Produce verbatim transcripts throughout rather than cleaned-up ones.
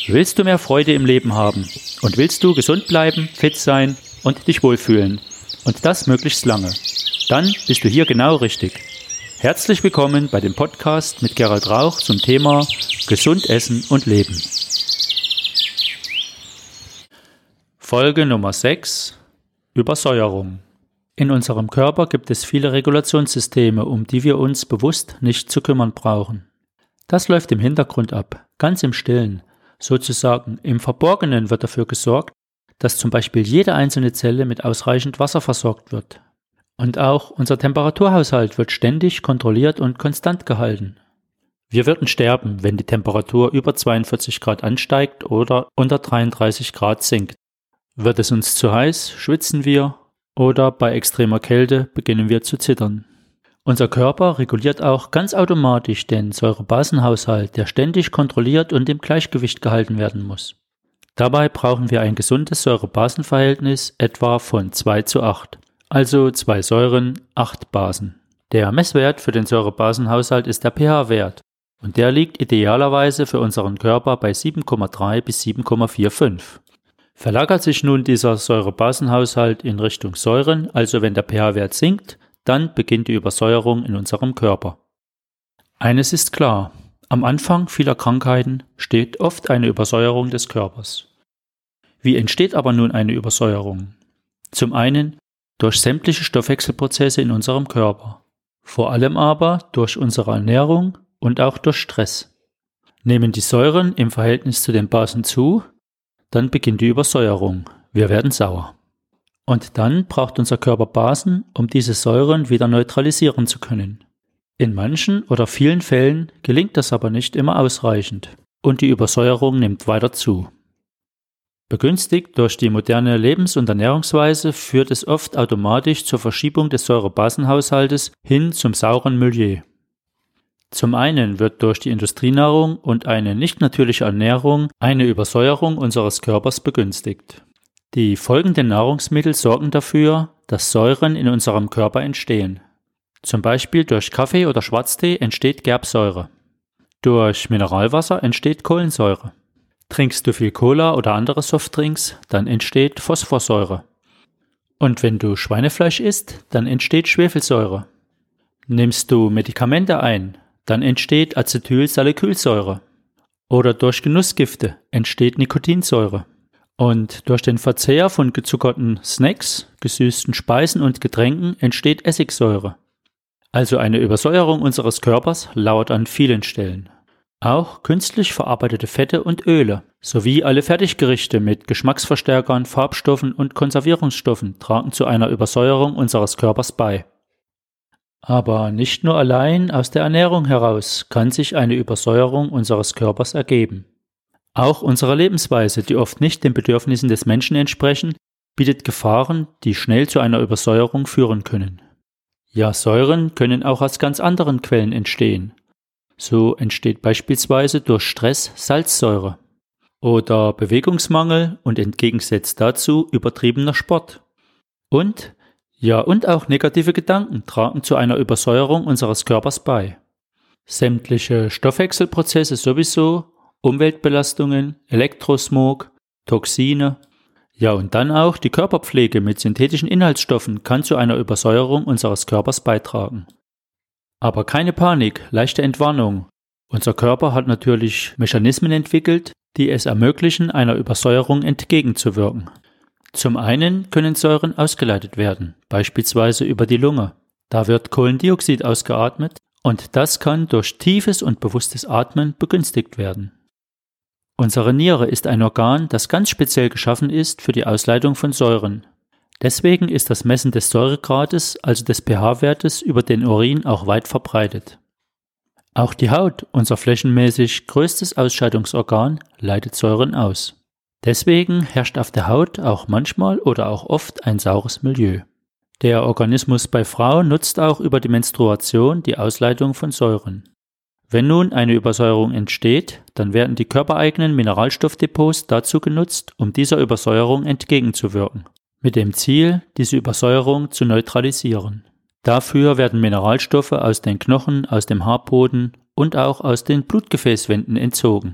Willst du mehr Freude im Leben haben und willst du gesund bleiben, fit sein und dich wohlfühlen und das möglichst lange, dann bist du hier genau richtig. Herzlich willkommen bei dem Podcast mit Gerald Rauch zum Thema Gesund essen und leben. Folge Nummer sechs: Übersäuerung. In unserem Körper gibt es viele Regulationssysteme, um die wir uns bewusst nicht zu kümmern brauchen. Das läuft im Hintergrund ab, ganz im Stillen. Sozusagen im Verborgenen wird dafür gesorgt, dass zum Beispiel jede einzelne Zelle mit ausreichend Wasser versorgt wird. Und auch unser Temperaturhaushalt wird ständig kontrolliert und konstant gehalten. Wir würden sterben, wenn die Temperatur über zweiundvierzig Grad ansteigt oder unter dreiunddreißig Grad sinkt. Wird es uns zu heiß, schwitzen wir oder bei extremer Kälte beginnen wir zu zittern. Unser Körper reguliert auch ganz automatisch den Säurebasenhaushalt, der ständig kontrolliert und im Gleichgewicht gehalten werden muss. Dabei brauchen wir ein gesundes Säurebasenverhältnis etwa von zwei zu acht, also zwei Säuren, acht Basen. Der Messwert für den Säurebasenhaushalt ist der pH-Wert und der liegt idealerweise für unseren Körper bei sieben Komma drei bis sieben Komma fünfundvierzig. Verlagert sich nun dieser Säurebasenhaushalt in Richtung Säuren, also wenn der pH-Wert sinkt, dann beginnt die Übersäuerung in unserem Körper. Eines ist klar, am Anfang vieler Krankheiten steht oft eine Übersäuerung des Körpers. Wie entsteht aber nun eine Übersäuerung? Zum einen durch sämtliche Stoffwechselprozesse in unserem Körper, vor allem aber durch unsere Ernährung und auch durch Stress. Nehmen die Säuren im Verhältnis zu den Basen zu, dann beginnt die Übersäuerung, wir werden sauer. Und dann braucht unser Körper Basen, um diese Säuren wieder neutralisieren zu können. In manchen oder vielen Fällen gelingt das aber nicht immer ausreichend und die Übersäuerung nimmt weiter zu. Begünstigt durch die moderne Lebens- und Ernährungsweise führt es oft automatisch zur Verschiebung des Säurebasenhaushaltes hin zum sauren Milieu. Zum einen wird durch die Industrienahrung und eine nicht natürliche Ernährung eine Übersäuerung unseres Körpers begünstigt. Die folgenden Nahrungsmittel sorgen dafür, dass Säuren in unserem Körper entstehen. Zum Beispiel durch Kaffee oder Schwarztee entsteht Gerbsäure. Durch Mineralwasser entsteht Kohlensäure. Trinkst du viel Cola oder andere Softdrinks, dann entsteht Phosphorsäure. Und wenn du Schweinefleisch isst, dann entsteht Schwefelsäure. Nimmst du Medikamente ein, dann entsteht Acetylsalicylsäure. Oder durch Genussgifte entsteht Nikotinsäure. Und durch den Verzehr von gezuckerten Snacks, gesüßten Speisen und Getränken entsteht Essigsäure. Also eine Übersäuerung unseres Körpers lauert an vielen Stellen. Auch künstlich verarbeitete Fette und Öle sowie alle Fertiggerichte mit Geschmacksverstärkern, Farbstoffen und Konservierungsstoffen tragen zu einer Übersäuerung unseres Körpers bei. Aber nicht nur allein aus der Ernährung heraus kann sich eine Übersäuerung unseres Körpers ergeben. Auch unsere Lebensweise, die oft nicht den Bedürfnissen des Menschen entsprechen, bietet Gefahren, die schnell zu einer Übersäuerung führen können. Ja, Säuren können auch aus ganz anderen Quellen entstehen. So entsteht beispielsweise durch Stress Salzsäure oder Bewegungsmangel und entgegengesetzt dazu übertriebener Sport. Und, ja, und auch negative Gedanken tragen zu einer Übersäuerung unseres Körpers bei. Sämtliche Stoffwechselprozesse sowieso, Umweltbelastungen, Elektrosmog, Toxine, ja und dann auch die Körperpflege mit synthetischen Inhaltsstoffen kann zu einer Übersäuerung unseres Körpers beitragen. Aber keine Panik, leichte Entwarnung. Unser Körper hat natürlich Mechanismen entwickelt, die es ermöglichen, einer Übersäuerung entgegenzuwirken. Zum einen können Säuren ausgeleitet werden, beispielsweise über die Lunge. Da wird Kohlendioxid ausgeatmet und das kann durch tiefes und bewusstes Atmen begünstigt werden. Unsere Niere ist ein Organ, das ganz speziell geschaffen ist für die Ausleitung von Säuren. Deswegen ist das Messen des Säuregrades, also des pH-Wertes, über den Urin auch weit verbreitet. Auch die Haut, unser flächenmäßig größtes Ausscheidungsorgan, leitet Säuren aus. Deswegen herrscht auf der Haut auch manchmal oder auch oft ein saures Milieu. Der Organismus bei Frauen nutzt auch über die Menstruation die Ausleitung von Säuren. Wenn nun eine Übersäuerung entsteht, dann werden die körpereigenen Mineralstoffdepots dazu genutzt, um dieser Übersäuerung entgegenzuwirken, mit dem Ziel, diese Übersäuerung zu neutralisieren. Dafür werden Mineralstoffe aus den Knochen, aus dem Haarboden und auch aus den Blutgefäßwänden entzogen.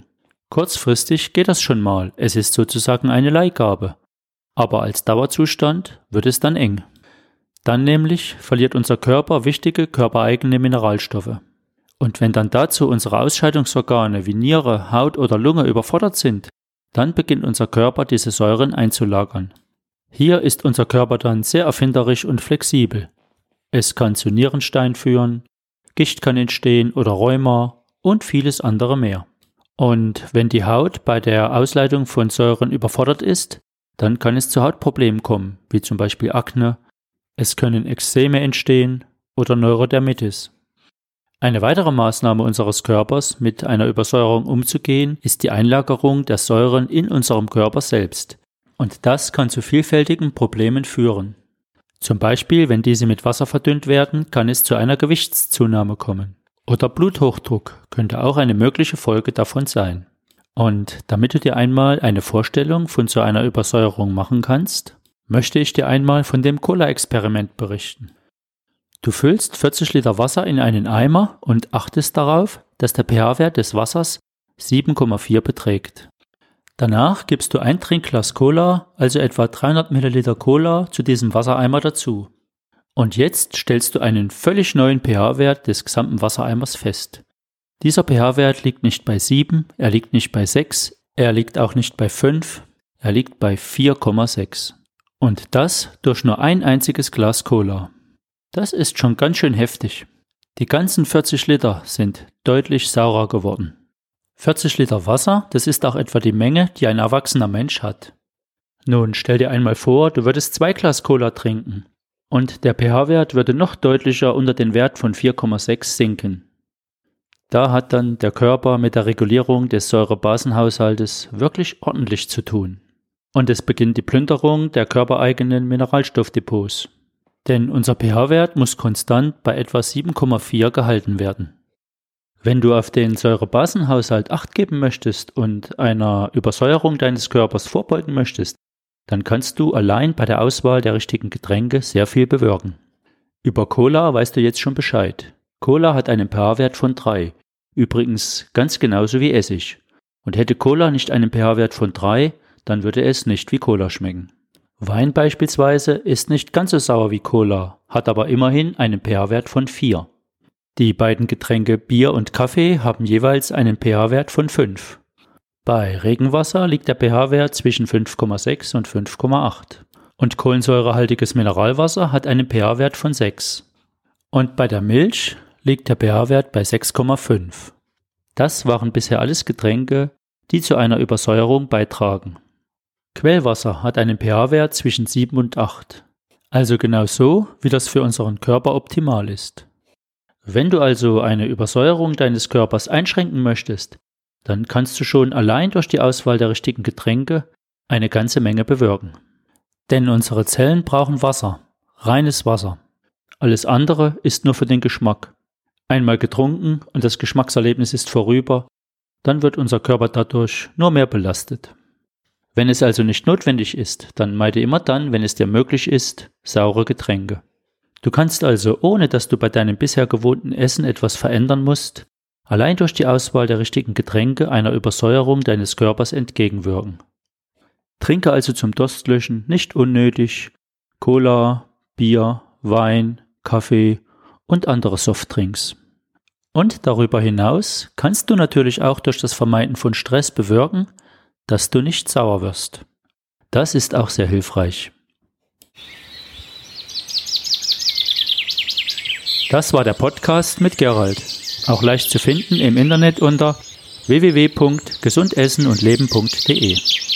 Kurzfristig geht das schon mal, es ist sozusagen eine Leihgabe. Aber als Dauerzustand wird es dann eng. Dann nämlich verliert unser Körper wichtige körpereigene Mineralstoffe. Und wenn dann dazu unsere Ausscheidungsorgane wie Niere, Haut oder Lunge überfordert sind, dann beginnt unser Körper diese Säuren einzulagern. Hier ist unser Körper dann sehr erfinderisch und flexibel. Es kann zu Nierenstein führen, Gicht kann entstehen oder Rheuma und vieles andere mehr. Und wenn die Haut bei der Ausleitung von Säuren überfordert ist, dann kann es zu Hautproblemen kommen, wie zum Beispiel Akne, es können Ekzeme entstehen oder Neurodermitis. Eine weitere Maßnahme unseres Körpers, mit einer Übersäuerung umzugehen, ist die Einlagerung der Säuren in unserem Körper selbst. Und das kann zu vielfältigen Problemen führen. Zum Beispiel, wenn diese mit Wasser verdünnt werden, kann es zu einer Gewichtszunahme kommen. Oder Bluthochdruck könnte auch eine mögliche Folge davon sein. Und damit du dir einmal eine Vorstellung von so einer Übersäuerung machen kannst, möchte ich dir einmal von dem Cola-Experiment berichten. Du füllst vierzig Liter Wasser in einen Eimer und achtest darauf, dass der pH-Wert des Wassers sieben Komma vier beträgt. Danach gibst du ein Trinkglas Cola, also etwa dreihundert Milliliter Cola, zu diesem Wassereimer dazu. Und jetzt stellst du einen völlig neuen pH-Wert des gesamten Wassereimers fest. Dieser pH-Wert liegt nicht bei sieben, er liegt nicht bei sechs, er liegt auch nicht bei fünf, er liegt bei vier Komma sechs. Und das durch nur ein einziges Glas Cola. Das ist schon ganz schön heftig. Die ganzen vierzig Liter sind deutlich saurer geworden. vierzig Liter Wasser, das ist auch etwa die Menge, die ein erwachsener Mensch hat. Nun stell dir einmal vor, du würdest zwei Glas Cola trinken und der pH-Wert würde noch deutlicher unter den Wert von vier Komma sechs sinken. Da hat dann der Körper mit der Regulierung des Säurebasenhaushaltes wirklich ordentlich zu tun. Und es beginnt die Plünderung der körpereigenen Mineralstoffdepots. Denn unser pH-Wert muss konstant bei etwa sieben Komma vier gehalten werden. Wenn du auf den Säurebasenhaushalt Acht geben möchtest und einer Übersäuerung deines Körpers vorbeugen möchtest, dann kannst du allein bei der Auswahl der richtigen Getränke sehr viel bewirken. Über Cola weißt du jetzt schon Bescheid. Cola hat einen pH-Wert von drei, übrigens ganz genauso wie Essig. Und hätte Cola nicht einen pH-Wert von drei, dann würde es nicht wie Cola schmecken. Wein beispielsweise ist nicht ganz so sauer wie Cola, hat aber immerhin einen pH-Wert von vier. Die beiden Getränke Bier und Kaffee haben jeweils einen pH-Wert von fünf. Bei Regenwasser liegt der pH-Wert zwischen fünf Komma sechs und fünf Komma acht. Und kohlensäurehaltiges Mineralwasser hat einen pH-Wert von sechs. Und bei der Milch liegt der pH-Wert bei sechs Komma fünf. Das waren bisher alles Getränke, die zu einer Übersäuerung beitragen. Quellwasser hat einen pH-Wert zwischen sieben und acht. Also genau so, wie das für unseren Körper optimal ist. Wenn du also eine Übersäuerung deines Körpers einschränken möchtest, dann kannst du schon allein durch die Auswahl der richtigen Getränke eine ganze Menge bewirken. Denn unsere Zellen brauchen Wasser, reines Wasser. Alles andere ist nur für den Geschmack. Einmal getrunken und das Geschmackserlebnis ist vorüber, dann wird unser Körper dadurch nur mehr belastet. Wenn es also nicht notwendig ist, dann meide immer dann, wenn es dir möglich ist, saure Getränke. Du kannst also, ohne dass du bei deinem bisher gewohnten Essen etwas verändern musst, allein durch die Auswahl der richtigen Getränke einer Übersäuerung deines Körpers entgegenwirken. Trinke also zum Durstlöschen nicht unnötig Cola, Bier, Wein, Kaffee und andere Softdrinks. Und darüber hinaus kannst du natürlich auch durch das Vermeiden von Stress bewirken, dass du nicht sauer wirst. Das ist auch sehr hilfreich. Das war der Podcast mit Gerald, auch leicht zu finden im Internet unter w w w punkt gesund essen und leben punkt d e.